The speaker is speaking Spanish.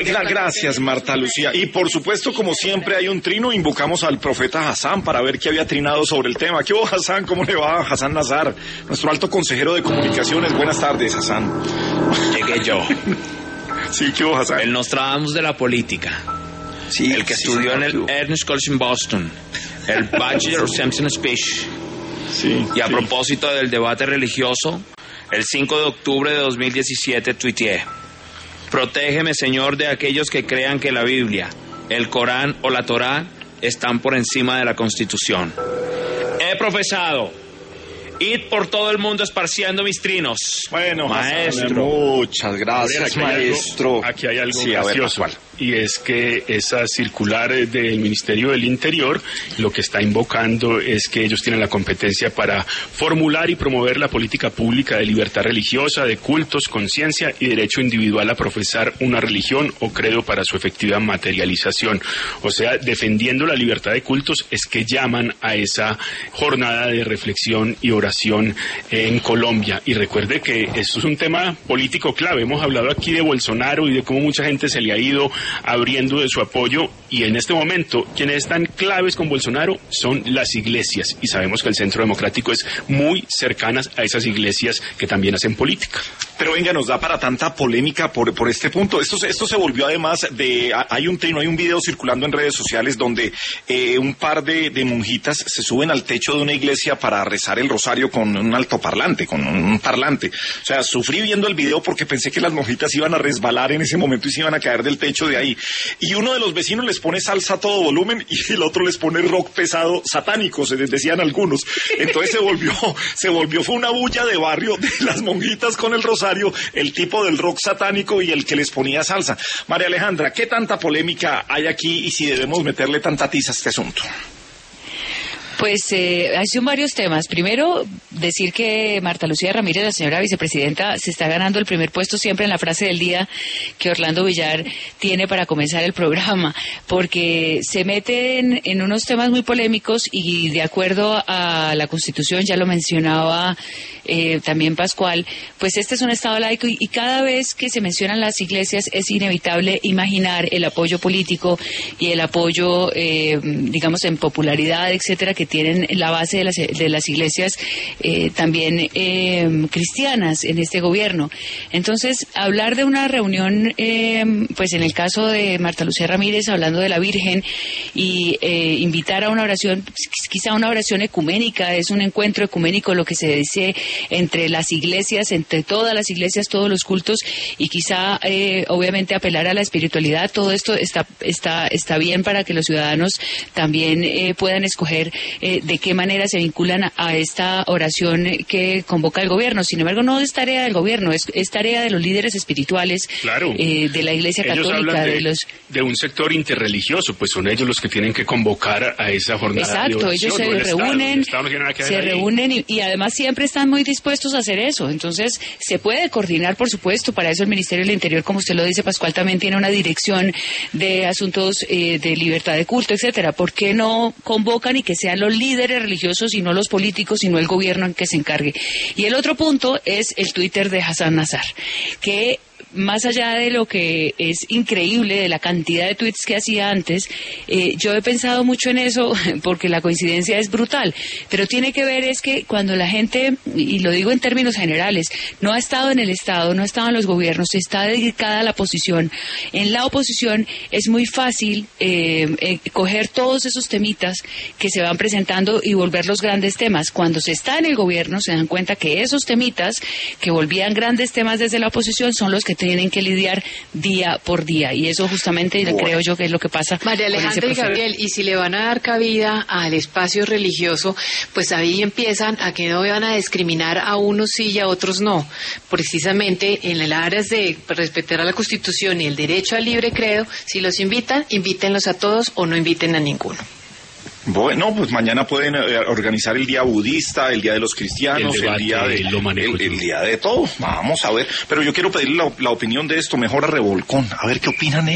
Gracias, Marta Lucía. Y por supuesto, como siempre hay un trino, invocamos al profeta Hassan para ver qué había trinado sobre el tema. ¿Qué hubo, Hassan? ¿Cómo le va? Hassan Nazar, nuestro alto consejero de comunicaciones. Buenas tardes, Hassan. Llegué yo. Sí, ¿qué hubo, Hassan? El Nostradamus de la política. Sí, el que estudió en el Ernst College en Boston. El Bachelor of Simpson Speech. Sí. Y a propósito del debate religioso, el 5 de octubre de 2017 tuiteé: protégeme, Señor, de aquellos que crean que la Biblia, el Corán o la Torá están por encima de la Constitución. He profesado: id por todo el mundo esparciendo mis trinos. Bueno, maestro. Hassan, muchas gracias, maestro. Aquí hay algo sí, gracioso. Y es que esa circular del Ministerio del Interior lo que está invocando es que ellos tienen la competencia para formular y promover la política pública de libertad religiosa, de cultos, conciencia y derecho individual a profesar una religión o credo para su efectiva materialización. O sea, defendiendo la libertad de cultos es que llaman a esa jornada de reflexión y oración en Colombia. Y recuerde que esto es un tema político clave. Hemos hablado aquí de Bolsonaro y de cómo mucha gente se le ha ido abriendo de su apoyo, y en este momento quienes están claves con Bolsonaro son las iglesias, y sabemos que el Centro Democrático es muy cercanas a esas iglesias que también hacen política. Pero venga, nos da para tanta polémica por este punto. Esto se volvió además de... Hay un video circulando en redes sociales donde un par de monjitas se suben al techo de una iglesia para rezar el rosario con un altoparlante, con un parlante. O sea, sufrí viendo el video porque pensé que las monjitas iban a resbalar en ese momento y se iban a caer del techo de ahí. Y uno de los vecinos les pone salsa a todo volumen y el otro les pone rock pesado satánico, se les decían algunos. Entonces fue una bulla de barrio de las monjitas con el rosario, el tipo del rock satánico y el que les ponía salsa. María Alejandra, ¿qué tanta polémica hay aquí y si debemos meterle tanta tiza a este asunto? Pues son varios temas. Primero, decir que Marta Lucía Ramírez, la señora vicepresidenta, se está ganando el primer puesto siempre en la frase del día que Orlando Villar tiene para comenzar el programa, porque se meten en unos temas muy polémicos y de acuerdo a la Constitución, ya lo mencionaba también Pascual, pues este es un Estado laico y cada vez que se mencionan las iglesias es inevitable imaginar el apoyo político y el apoyo, digamos, en popularidad, etcétera, que tienen la base de las iglesias también cristianas en este gobierno. Entonces, hablar de una reunión, pues en el caso de Marta Lucía Ramírez, hablando de la Virgen, y invitar a una oración, quizá una oración ecuménica, es un encuentro ecuménico lo que se dice entre las iglesias, entre todas las iglesias, todos los cultos, y quizá obviamente apelar a la espiritualidad. Todo esto está bien para que los ciudadanos también puedan escoger de qué manera se vinculan a esta oración que convoca el gobierno. Sin embargo, no es tarea del gobierno, es tarea de los líderes espirituales, claro, de la Iglesia Católica, de un sector interreligioso, pues son ellos los que tienen que convocar a esa jornada. Exacto, de oración. ellos se reúnen y además siempre están muy dispuestos a hacer eso. Entonces, se puede coordinar, por supuesto, para eso el Ministerio del Interior, como usted lo dice, Pascual, también tiene una dirección de asuntos de libertad de culto, etcétera. ¿Por qué no convocan y que sean los líderes religiosos y no los políticos, sino el gobierno en que se encargue? Y el otro punto es el Twitter de Hassan Nazar, que más allá de lo que es increíble, de la cantidad de tweets que hacía antes, yo he pensado mucho en eso porque la coincidencia es brutal, pero tiene que ver es que cuando la gente, y lo digo en términos generales, no ha estado en el Estado, no ha estado en los gobiernos, está dedicada a la oposición. En la oposición es muy fácil coger todos esos temitas que se van presentando y volverlos grandes temas. Cuando se está en el gobierno se dan cuenta que esos temitas que volvían grandes temas desde la oposición son los que tienen que lidiar día por día, y eso justamente creo yo que es lo que pasa. María Alejandra y Gabriel, y si le van a dar cabida al espacio religioso, pues ahí empiezan a que no van a discriminar a unos sí y a otros no. Precisamente en el área de respetar a la Constitución y el derecho al libre credo, si los invitan, invítenlos a todos o no inviten a ninguno. Bueno, pues mañana pueden organizar el día budista, el día de los cristianos, el día de todo. Vamos a ver. Pero yo quiero pedirle la opinión de esto mejor a Revolcón. A ver qué opinan ellos.